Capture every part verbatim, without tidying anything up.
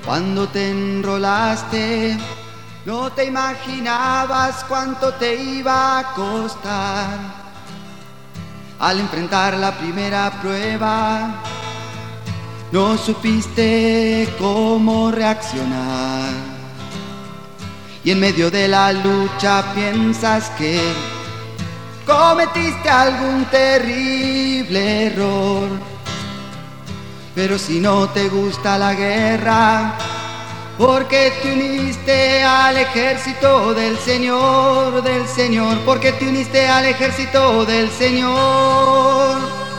Cuando te enrolaste, no te imaginabas cuánto te iba a costar. Al enfrentar la primera prueba, no supiste cómo reaccionar. Y en medio de la lucha piensas que cometiste algún terrible error. Pero si no te gusta la guerra, porque te uniste al ejército del Señor, del Señor, porque te uniste al ejército del Señor.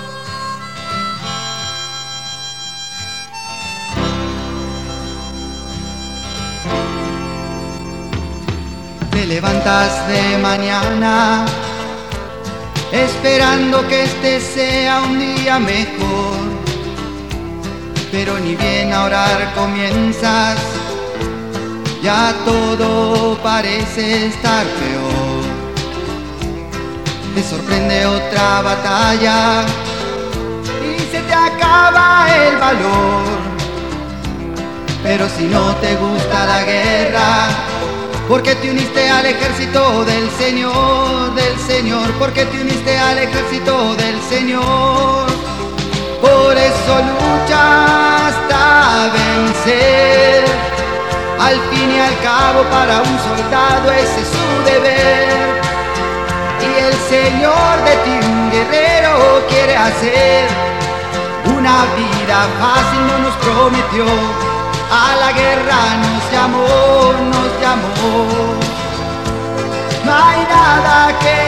Te levantas de mañana esperando que este sea un día mejor, pero ni bien a orar comienzas, ya todo parece estar peor. Te sorprende otra batalla y se te acaba el valor. Pero si no te gusta la guerra, porque te uniste al ejército del Señor, del Señor, porque te uniste al ejército del Señor. Por eso lucha hasta vencer. Al fin y al cabo para un soldado ese es su deber. Y el Señor de ti un guerrero quiere hacer. Una vida fácil no nos prometió, a la guerra nos llamó, nos llamó. No hay nada que